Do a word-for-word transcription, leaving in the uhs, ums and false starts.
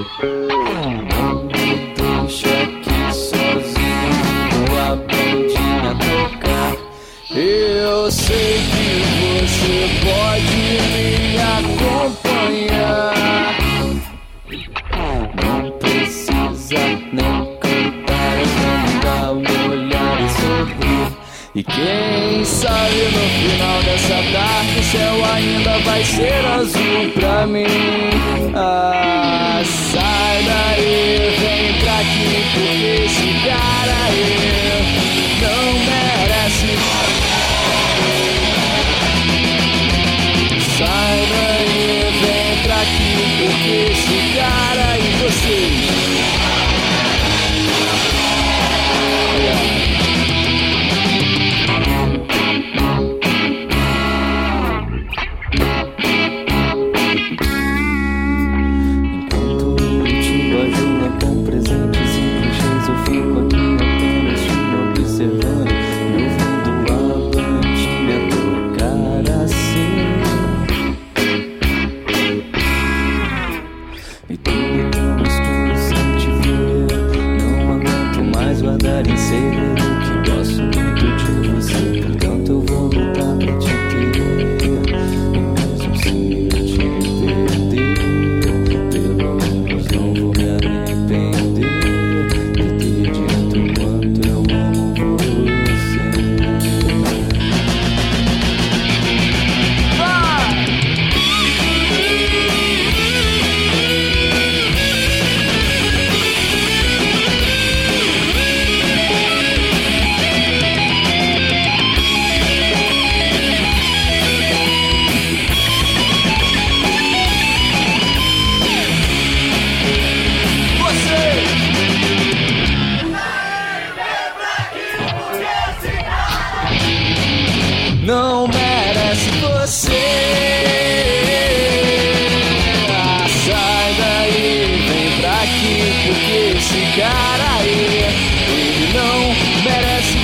Não me deixa aqui sozinho, aprendi a tocar. Eu sei que você pode me acompanhar. Não precisa nem cantar, é só me dar um olhar e sorrir. E quem sabe no final dessa tarde o céu ainda vai ser azul pra mim. Ah, sai daí, vem pra aqui, porque esse cara aí não merece. Sai daí, vem pra aqui, porque esse cara e vocês. Guardar em segredo que gosto muito de você, portanto eu vou lutar pra te ter. E mesmo se eu te perder, pelo menos não vou me arrepender de ter dito quanto eu amo você. Vai! Não merece você. Ah, sai daí, vem pra aqui, porque esse cara aí, ele não merece